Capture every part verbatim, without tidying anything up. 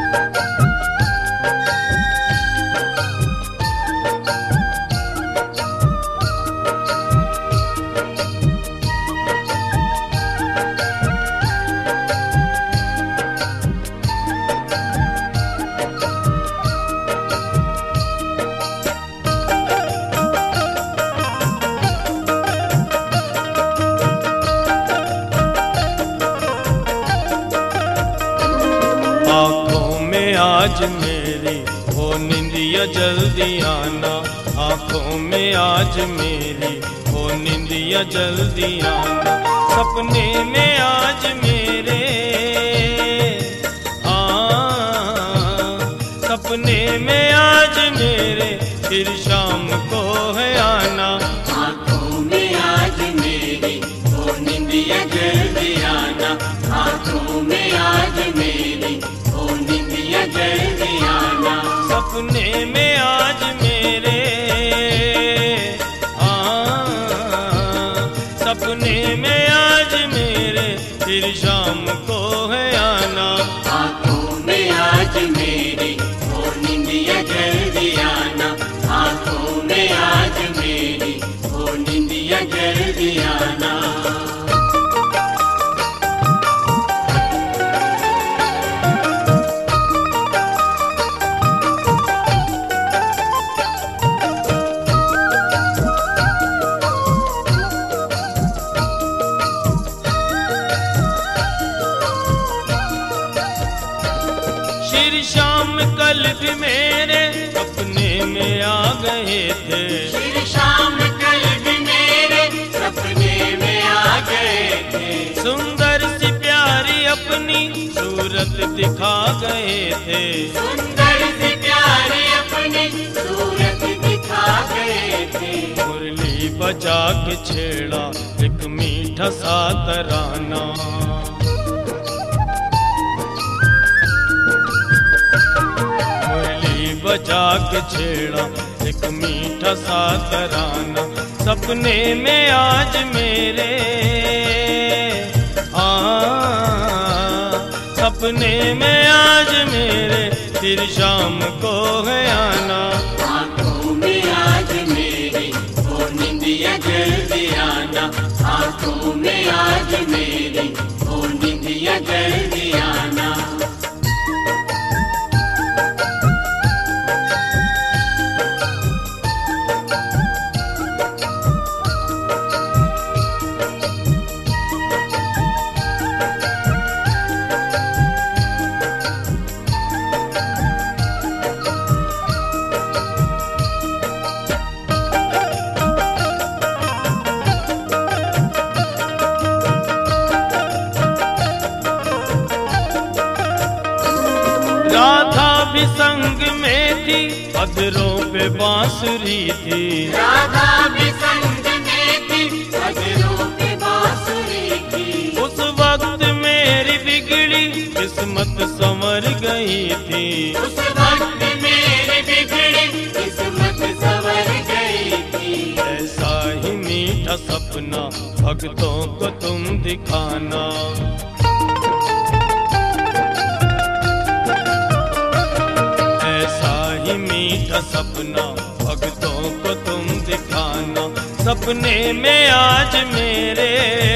आज मेरी हो निंदिया जल्दी आना, आँखों में आज मेरी हो निंदिया जल्दी आना, सपने में आज मेरे हाँ, सपने में आज मेरे फिर शाम को है आना। आँखों में आज मेरी हो निंदिया जल्दी आना, आँखों में आज मेरी हो निंदिया जल्दी आना, सपने में आज मेरे हाँ, सपने में आज मेरे फिर शाम को है आना। आँखों में आज मेरी हो निंदिया जल्दी आना, आँखों में आज मेरी हो निंदिया जल्दी आना। फिर शाम कल भी मेरे सपने में आ गए थे, फिर शाम कल भी मेरे सपने में आ गए थे, सुंदर सी प्यारी अपनी सूरत दिखा गए थे, सुंदर सी प्यारी अपनी सूरत दिखा गए थे, मुरली बजा के छेड़ा एक मीठा सा तराना, बजा के छेड़ा एक मीठा सा तराना, सपने में आज मेरे आ सपने में आज मेरे फिर शाम को है आना। आँखों में आज मेरी हो निंदिया जल्दी आना, आँखों में आज मेरी हो निंदिया जल्दी आना। राधा भी संग में थी, अधरों पे बांसुरी थी, राधा भी संग में थी, अधरों पे बांसुरी थी, उस वक्त मेरी बिगड़ी किस्मत संवर गई थी, उस वक्त मेरी बिगड़ी किस्मत संवर गई थी, ऐसा ही मीठा सपना भक्तों को तुम दिखाना, मीठा सपना भक्तों को तुम दिखाना, सपने में आज मेरे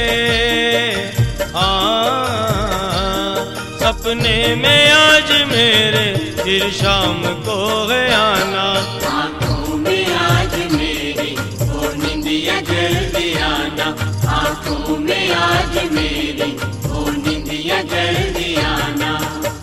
हाँ, सपने में आज मेरे फिर शाम को है आना। आँखों में आज मेरी हो निंदिया जल्दी आना, आँखों में आज मेरी हो निंदिया जल्दी आना।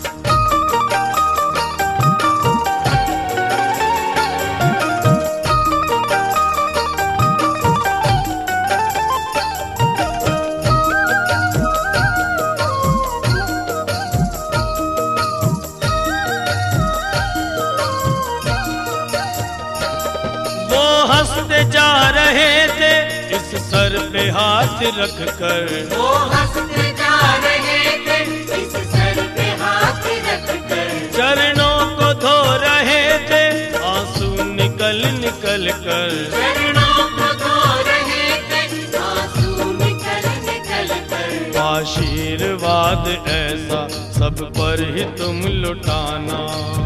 हंसते जा रहे थे इस सर पे हाथ रख कर, वो हंसते जा रहे थे इस सर पे हाथ रख कर, चरणों को धो रहे थे आंसू निकल निकल कर, चरणों को धो रहे थे आंसू निकल निकल कर, आशीर्वाद आशीर्वाद ऐसा सब पर ही तुम लुटाना।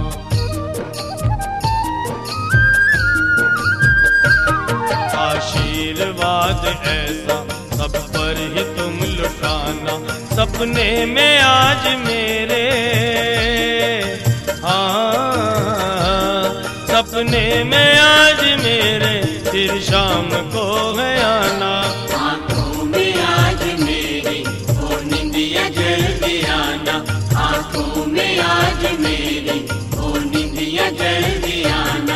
आशीर्वाद ऐसा सब पर ही तुम लुटाना। सपने में आज मेरे, हाँ सपने में आज मेरे फिर शाम को है आना। आँखों में आज मेरी ओ निंदिया जल्दी आना। आँखों में आज मेरी ओ निंदिया जल्दी आना।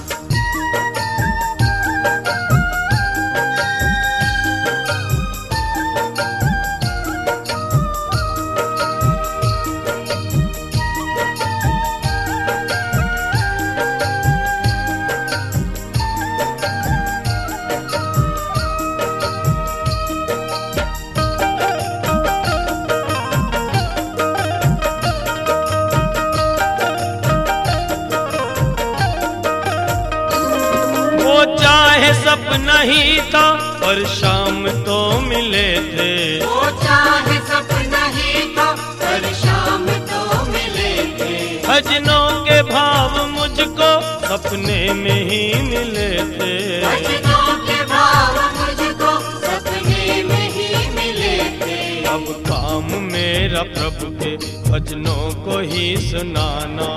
चाहे सपना ही था पर शाम तो मिले थे। वो चाहे सपना ही था पर शाम तो मिले थे। भजनों के भाव मुझको सपने में ही मिले थे। भजनों के भाव मुझको सपने में ही मिले थे। अब काम मेरा प्रभु के भजनों को ही सुनाना।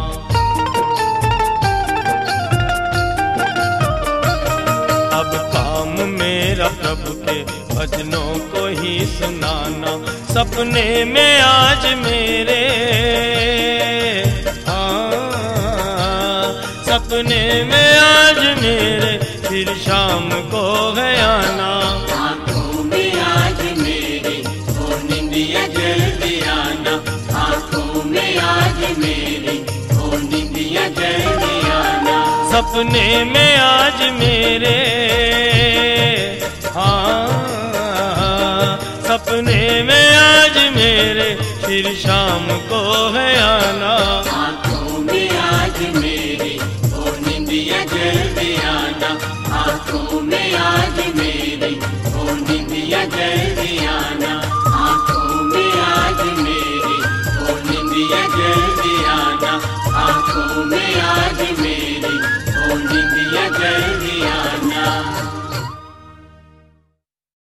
अब काम मेरा प्रभु के भजनों को ही सुनाना। सपने में आज मेरे, हाँ सपने में आज मेरे फिर शाम को है आना। आँखों में आज मेरी ओ निंदिया जल्दी आना। आँखों में आज मेरी ओ निंदिया जल्दी आना। सपने में आज मेरे, हाँ सपने में आज मेरे फिर शाम को है आना।